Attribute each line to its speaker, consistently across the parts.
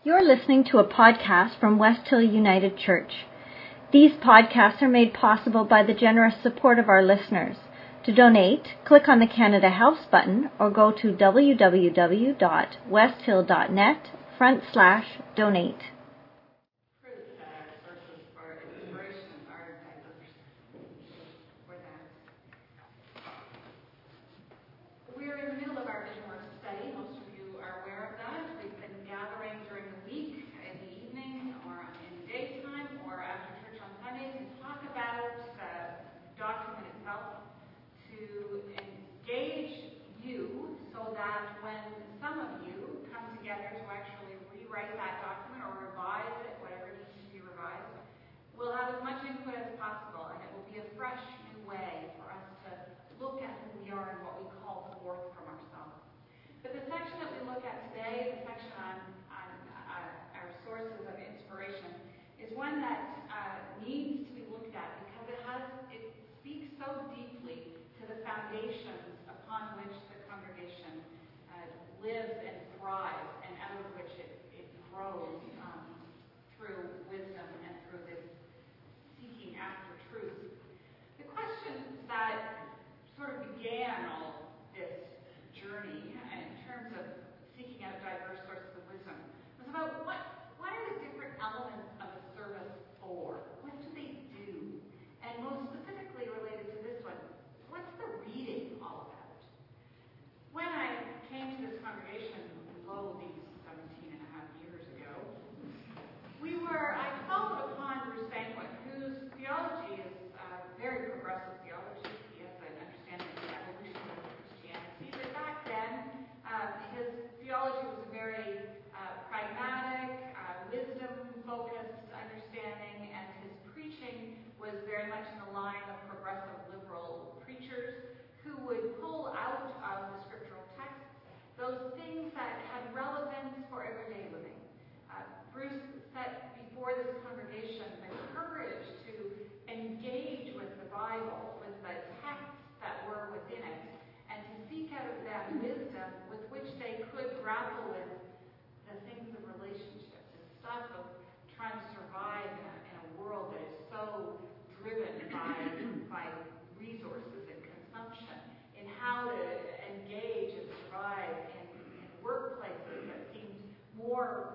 Speaker 1: You're listening to a podcast from West Hill United Church. These podcasts are made possible by the generous support of our listeners. To donate, click on the Canada Helps button or go to www.westhill.net/donate.
Speaker 2: We'll have as much input as possible, and it will be a fresh new way for us to look at who we are and what we call forth from ourselves. But the section that we look at today, the section on our sources of inspiration, is one that needs to be looked at because it speaks so deeply to the foundations upon which the congregation lives and thrives, and out of which it grows through wisdom and through this seeking after truth. The question that sort of began all this journey in terms of seeking out diverse sources of wisdom was about what are the different elements of a service for? What do they do? And most specifically related to this one, what's the reading all about? When I came to this congregation, these 17 and a half years ago, I called upon Bruce Banquet, whose theology is very progressive theology. He has an understanding of the evolution of Christianity. But back then, his theology was a very pragmatic, wisdom-focused understanding, and his preaching was very much in the line of progressive liberal preachers who would pull out of the scriptural text those things that had relevance for everyday living. Bruce set before this congregation the courage to engage with the Bible, with the texts that were within it, and to seek out of that wisdom with which they could grapple with the things of relationships, the stuff of trying to survive in a world that is so driven by resources and consumption, in how to engage and survive in workplaces that seemed more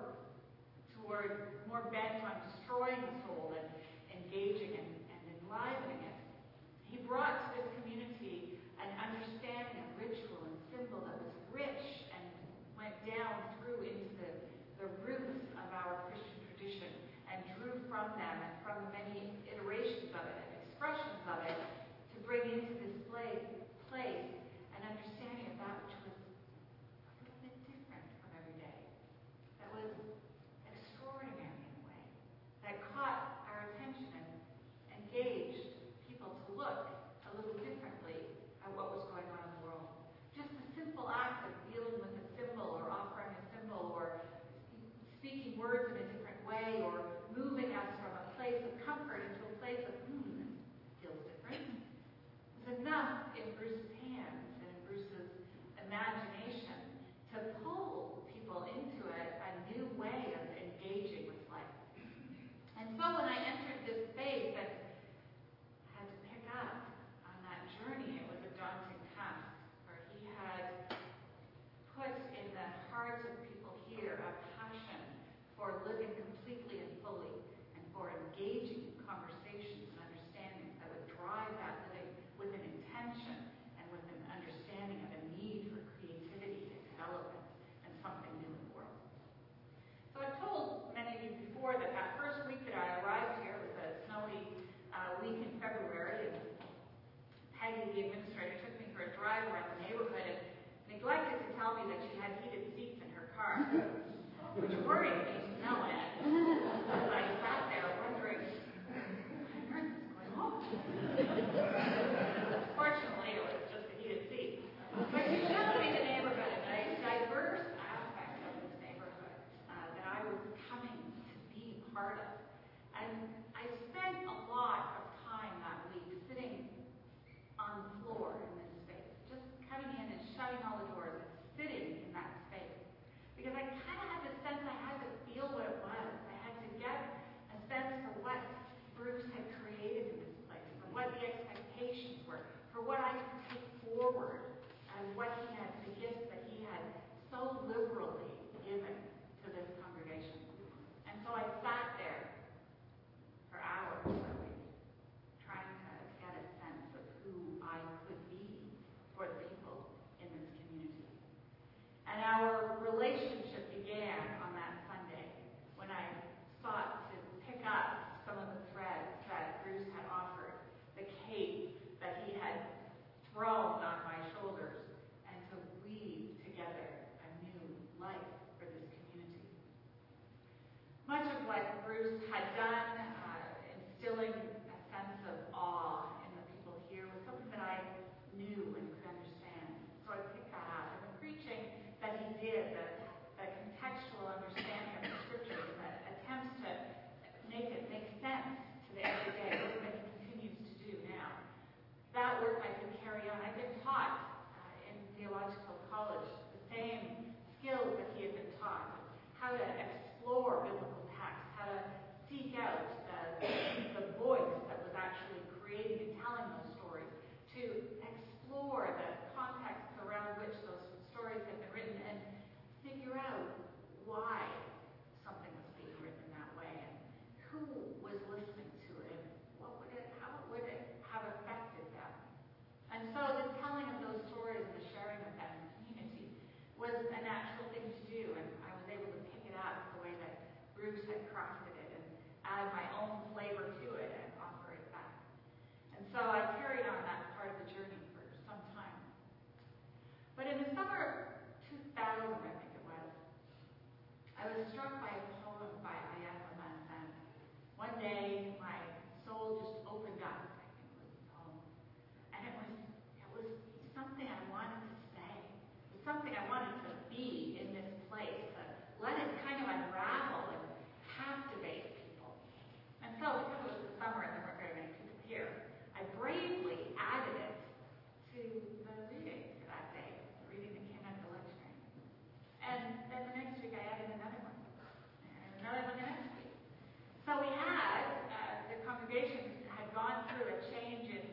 Speaker 2: bent on destroying the soul than engaging and enlivening it. He brought to this community an understanding of ritual and symbol that was rich and went down through into the roots of our Christian tradition and drew from them and from the many iterations of it and expressions of it to bring into this place an understanding of that which was a little bit different from every day, that was extraordinary in a way, that caught our attention and engaged people to look a little differently at what was going on in the world. Just the simple act of dealing with a symbol or offering a symbol or speaking words in a different way or moving us from a place of comfort into a place of, this feels different, was enough in Bruce's hands and in Bruce's imagination to pull people into a new way of engaging with life. And so when I entered this space and had to pick up on that journey, it was a daunting task, for he had put in the hearts of people here a passion for living completely and fully and for engaging in conversations and understandings that would drive that living with an intention and with an understanding of a need for creativity and development and something new in the world. So I've told many of you before that first week that I arrived here was a snowy week in February, and Peggy, the administrator, took me for a drive around the neighborhood and neglected to tell me that she had heated seats in her car, which worried me to no end. As I sat there wondering, where is this going on? Fortunately, it was just a heated seat. But she showed me the neighborhood and a diverse aspect of this neighborhood that I was coming to be part of. And I spent a lot of time that week sitting on the floor in this space, just coming in and shutting all the doors and sitting in that space. Because I kind of had the sense I had to feel Bruce had done, instilling a sense of awe in the people here, was something that I knew and could understand. So I picked that up. And the preaching that he did, the contextual understanding of the scriptures, and the attempts to make it make sense to the everyday work that he continues to do now, that work I could carry on. I've been taught in theological college the same skills that he had been taught, how to explore biblical texts, how to seek out the voice that was actually creating and telling those stories, to explore the context around which those stories have been written and figure out why something was being written that way and who was listening to it and how would it have affected them. And so the telling of those stories and the sharing of them in the community was a natural thing to do, and I was able to pick it up the way that Bruce had crafted it and add my own flavor to it and offer it back. And so I carried on that part of the journey for some time. But in the summer of 2000, I think it was, I was struck by a poem by Ayana Manzan. One day, my soul just opened up, I think it was the poem, and it was something I wanted to say. It was something I wanted to be in this place, to let it kind of unravel and captivate people. And so, because it was the summer and there weren't very many people here, I bravely added it to the reading for that day, the reading that came out of the lectionary. And then the next week I added another one, and another one the next week. So we had, the congregation had gone through a change in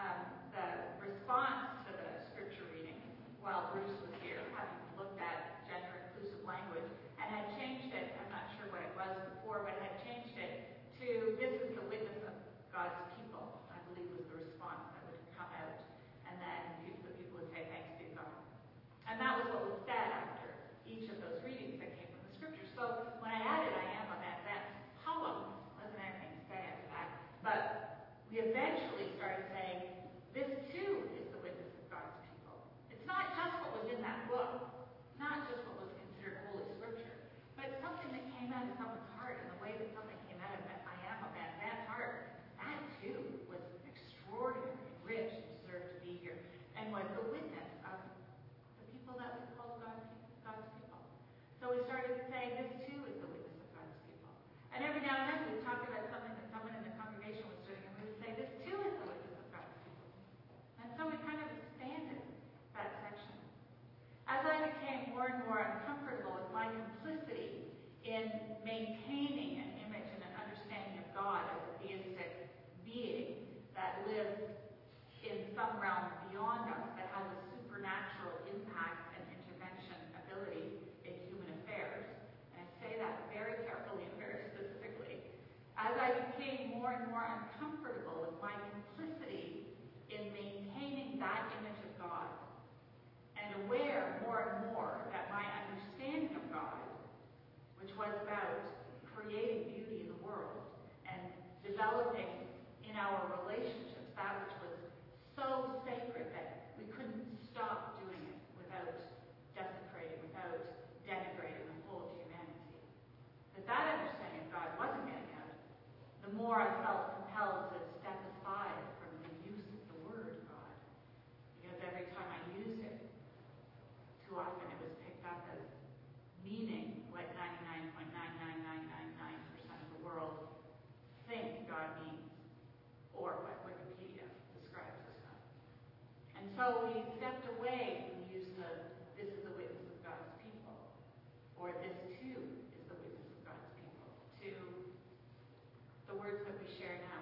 Speaker 2: the response to the scripture reading while Bruce was here, having looked at gender-inclusive language, and had changed it, I'm not sure what it was before, but had changed it to, "This is the witness of God's people," I believe was the response that would come out. And then the people would say, "Thanks be to God." And that was what was said after each of those readings that came from the scriptures. So when I added I Am a Manzan's poem, wasn't anything to say after that. But we eventually started saying, this too is the witness of God's people. It's not just what was in that book, not just what was considered Holy Scripture, but something that came out of someone's heart, and the way that something came out of I Am a Manzan's heart, that too was extraordinarily rich and deserved to be here, and was the witness of the people that we call God's people. So we started saying, this too is the witness of God's people. And every now and then we talked about something that someone in the congregation was doing, and we would say, this too is the witness of God's people. And so we kind of expanded that section. As I became more and more uncomfortable with my complicity in maintaining an image and an understanding of God as a theistic being that lives in some realm beyond us, that has a supernatural impact and intervention ability in human affairs, and I say that very carefully and very specifically, as I became more and more uncomfortable with my complicity in maintaining that image of God, and aware more and more that my understanding of God, which was about creating beauty in the world and developing in our relationships that which was so sacred that we couldn't stop doing it without desecrating, without denigrating the whole of humanity, that understanding of God wasn't getting out, the more I felt compelled to step aside from the use of the word God, because every time I used it, too often it was picked up as meaning what 99.99999% of the world think God means, or what Wikipedia describes as God. And so we stepped away from the use of this is the witness of God's people, or this too is the witness of God's people, to the words that we share now.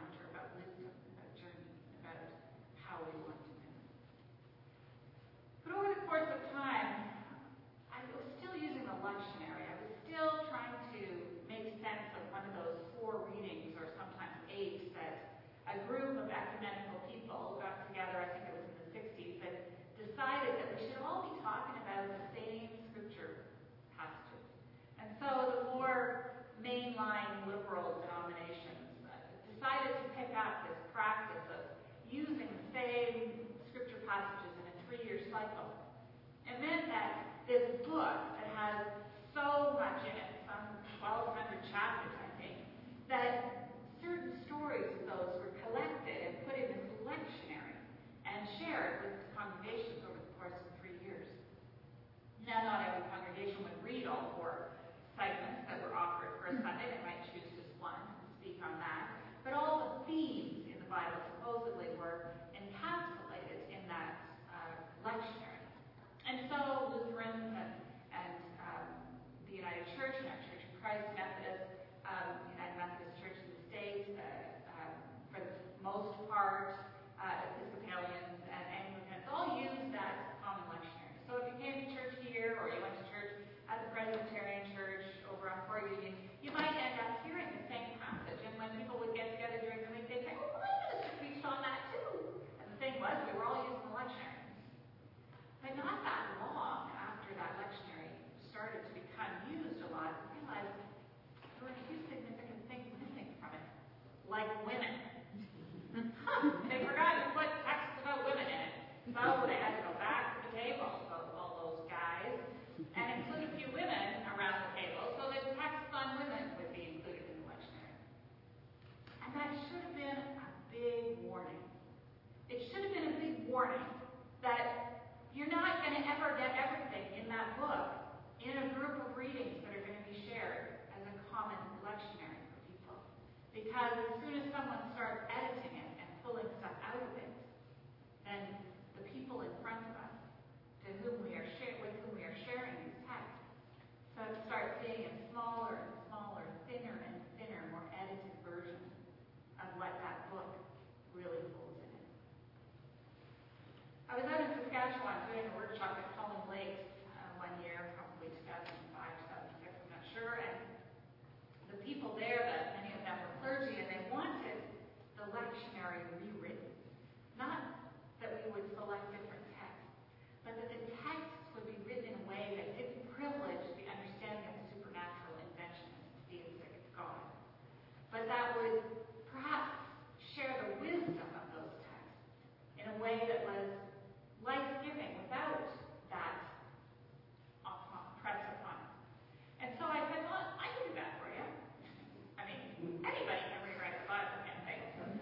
Speaker 2: Because as soon as someone starts editing it and pulling stuff out of it, then the people in front of us, with whom we are sharing these texts, start seeing a smaller and smaller, thinner and thinner, more edited version of what that book really holds in it. I was out in Saskatchewan doing a workshop at Colin Lake one year, probably 2005, 2006, I'm not sure, and the people there, many of them were clergy, and they wanted the lectionary rewritten. Not that we would select different texts, but that the texts would be written in a way that didn't privilege the understanding of the supernatural inventionist deistic God, but that would perhaps share the wisdom of those texts in a way that was life-giving without that press upon it. And so I said, well, I can do that for you. I mean, anybody can rewrite the Bible, can't they?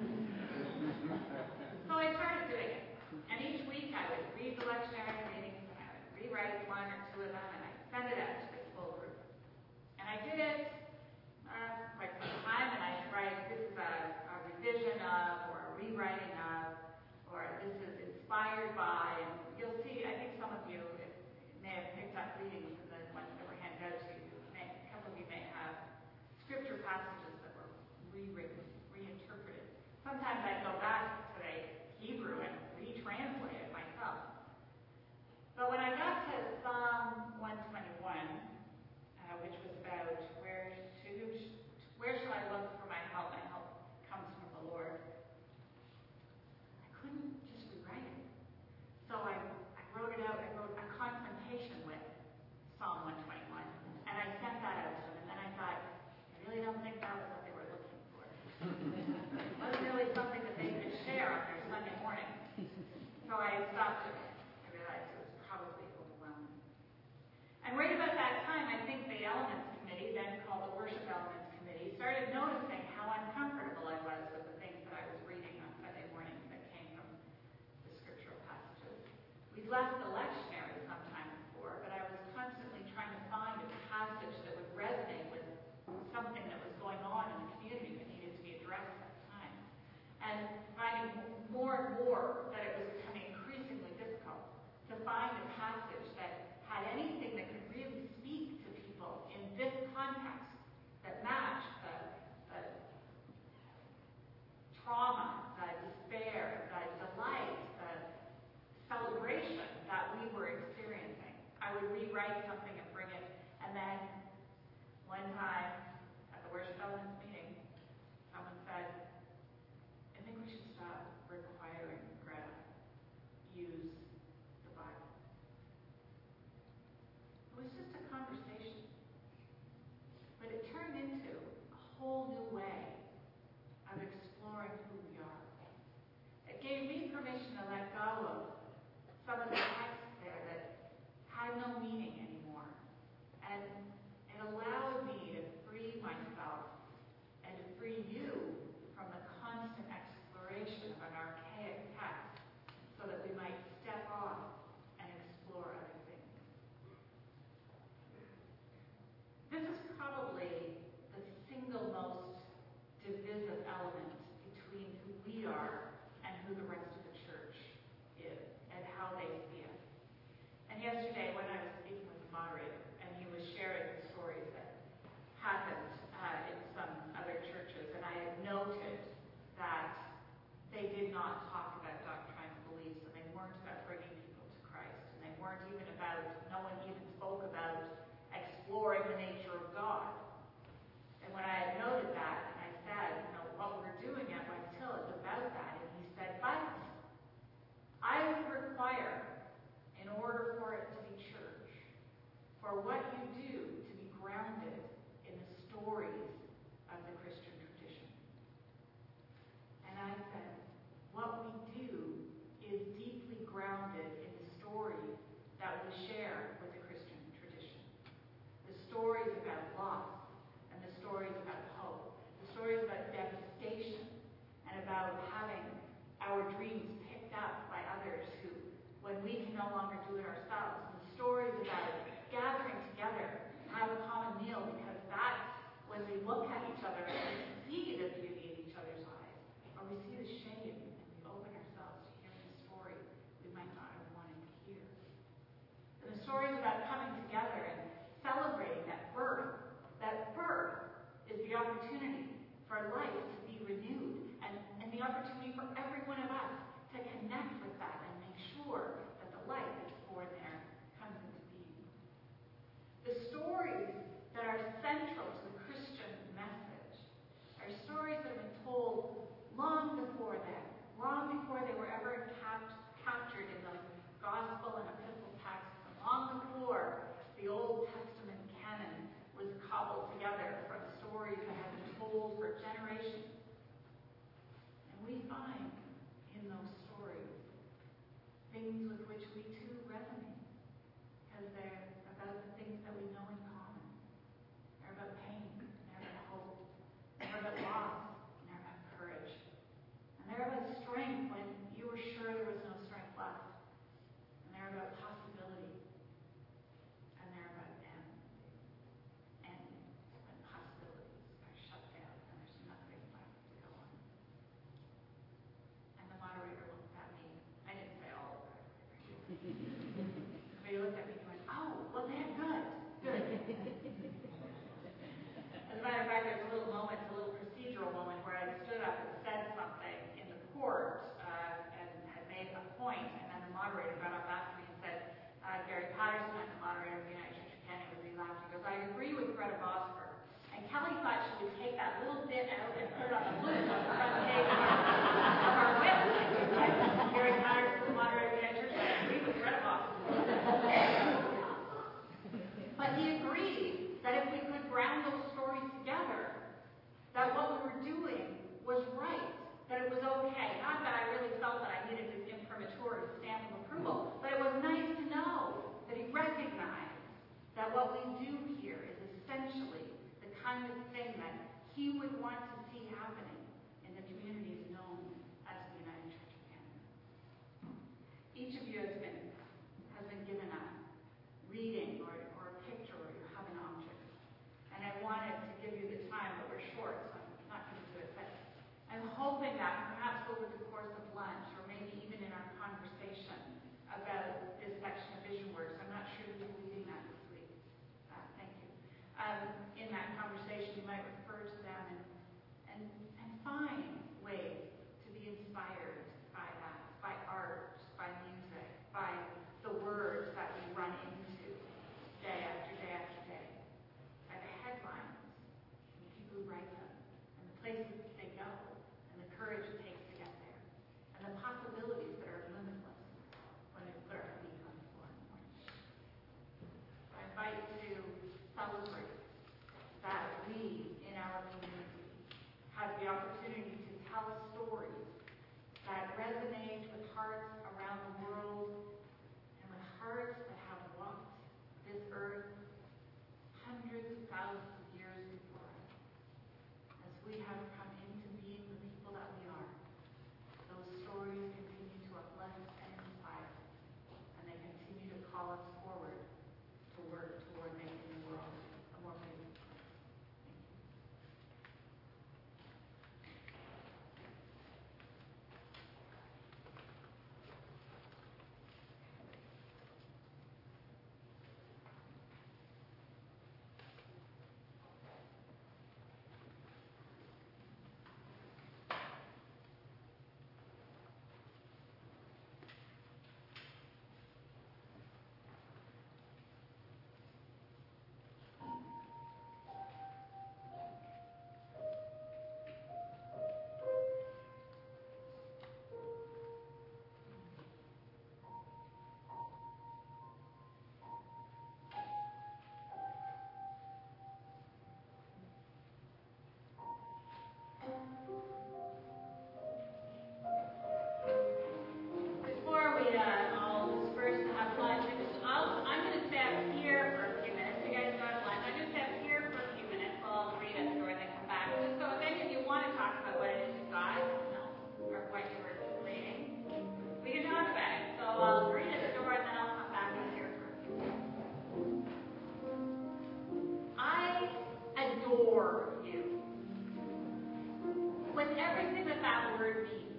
Speaker 2: So I started doing it. And each week I would read the lectionary readings, and I would rewrite one or two of them, and I'd send it out to this full group. And I did it quite some time, and I'd write, this is a revision of, or a rewriting of, or this is inspired by, and you'll see, I think some of you may have picked up readings from the ones that were handed out to you. A couple of you may have scripture passages that were rewritten, reinterpreted. Sometimes I'd go back to the Hebrew and retranslate it myself. But when I got to Psalm 121, which was about where shall I look for my help? My help comes from the Lord. I couldn't just rewrite it. So I wrote it out. I wrote a confrontation with Psalm 121, and I sent that out to them. And then I thought, I really don't think that was what they were looking for. It wasn't really something that they could share on their Sunday morning. So I stopped doing it. I realized it was probably overwhelming. And right about that time, I think the Elements Committee, then called the Worship Elements Committee, started noticing how uncomfortable I was with the things that I was reading on Sunday mornings that came from the scriptural passages. We'd left the lectionary sometime before, but I was constantly trying to find a passage that would resonate with something that was going on in the community that needed to be addressed at the time. And finding more and more that it was becoming increasingly difficult to find a passage that had anything that could really speak to people in this context that matched the trauma, the despair, the delight, the celebration that we were experiencing. I would rewrite something and bring it, and then one time at the Worship Elements meeting, someone said, I think we should stop requiring Greta use the Bible. It was just a conversation, but it turned into a whole new way of exploring who we are. It gave me permission to let go of some of the texts there that had no meaning anymore, and it allowed me to free myself and to free you from the constant exploration of an archaic text so that we might step off and explore other things. This is probably the single most divisive element between who we are and who the rest of the church is and how they see us. And yesterday when I was speaking with the moderator and he was sharing the stories that happened in some other churches, and I had noted that they did not talk about doctrinal beliefs, and they weren't about bringing people to Christ, and they weren't even about, no one even spoke about exploring the nature of God. And when I had noted that, and I said, what we're doing at West Hill is about that, and he said, but I would require, in order for it to be church, for what you do to be grounded in the stories of the Christian tradition. And I said, what we do is deeply grounded in the story that we share with the Christian tradition. The stories about loss, and the stories about hope, the stories about devastation, and about having our dreams picked up by others who, when we can no longer do it ourselves, and the stories about gathering together to have a common meal, because that's when we look at each other and we see the beauty we see the shame and we open ourselves to hearing a story we might not have wanted to hear. And the story is about coming together and celebrating that birth. That birth is the opportunity for life to be renewed and the opportunity for every one of us to connect with that and make sure that the life that's born there comes into being. The stories that are central to the Christian message are stories that have been told long before then, long before they were ever captured in the gospel and epistle texts, and long before the Old Testament canon was cobbled together from stories that have been told for generations. And we find in those stories things with which we too resonate, because they're about the things that we know in common. They're about pain, and they're about hope, they're about loss, and they're about courage. And they're about strength when you were sure there was no strength left. And they're about possibility. And they're about end. End when possibilities are shut down and there's nothing left to go on. And the moderator looked at me. I didn't say all of that. But he looked at me and went, oh, well then, good. As a matter of fact, there's a little moment, a little procedural moment where I stood up and said something in the court and had made a point, and then the moderator got up after me and said, Gary Patterson, I'm the moderator of the United Church of Canada, was he laughed. He goes, I agree with Greta Bosford. And Kelly thought she would take that little bit out and put it on the loop on the front page of our website. Gary Patterson, the moderator of the United Church, I agree with Greta Bosford. But he agreed that if we could ground those stories together, that what we were doing was right, that it was okay. Not that I really felt that I needed his imprimatur, his stamp of approval, but it was nice to know that he recognized that what we do here is essentially the kind of thing that he would want to see happening in the communities known as the United Church of Canada. Each of you has been given a reading or a picture, or you have an object. And I wanted to give you the time, but we're short, so I'm not going to do it. But I'm hoping that perhaps over the course of lunch, or maybe even in our conversation about this section of Vision Works, I'm not sure who's leading that this week. Thank you. In that conversation, you might refer to them and find ways to be inspired by that, by art, by music, by the words that we run into day after day after day, by the headlines, and the people who write them, and the places they go, and the courage it takes to get there, and the possibilities that are limitless when we put our feet on the floor in the morning. I invite you to celebrate that we, in our community, have the opportunity to tell stories that resonate with hearts around the world and with hearts that have walked this earth hundreds of thousands of years before us. As we have come into being the people that we are, those stories continue to uplift and inspire, and they continue to call us forward to work toward making the world a more beautiful place. Before we all disperse to have lunch, I'm going to stay up here for a few minutes. You guys go have lunch. I'm going to stay up here for a few minutes while I'll read a story and then come back. So if any of you want to talk about what it is you got, or what you were reading, we can talk about it. So I'll read a story and then I'll come back up here for a few minutes. I adore you. With everything that word word means.